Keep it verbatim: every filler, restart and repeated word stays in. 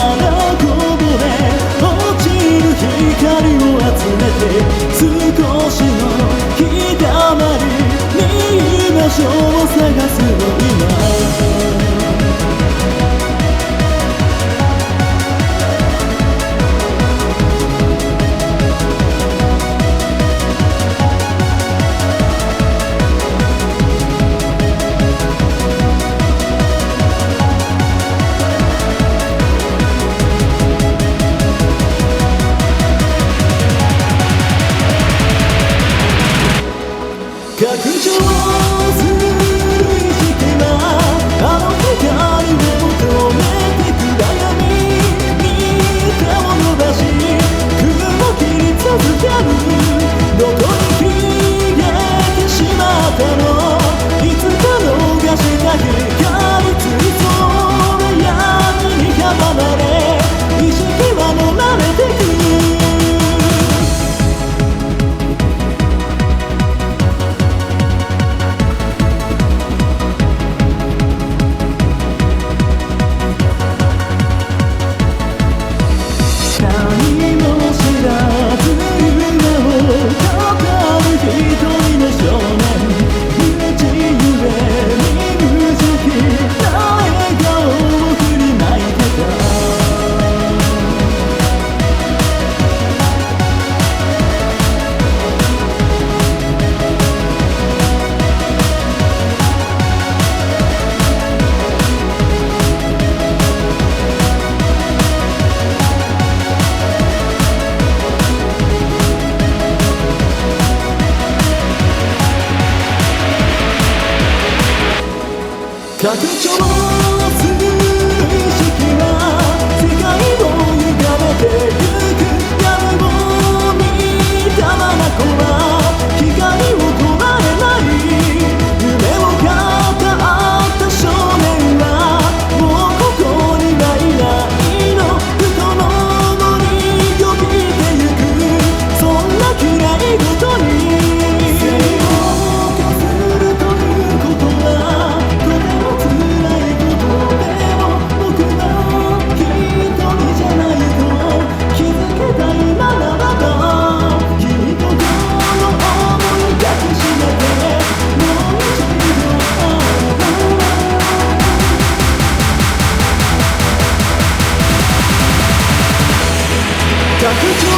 からこぼれ落ちる光を集めて少しの日だまりに居場所を探すの今拡張する意識はあの光を求めて暗闇に手を伸ばし雲を切り続けるどこに消えてしまったのいつか逃した光ついそうな闇に阻まれ意識はもられてく拡張する意識は世界を歪めてゆく闇を見たまま子は光を捉えない夢を語った少年はもうここにはいないの人の森を見てゆくそんな綺麗事に拡張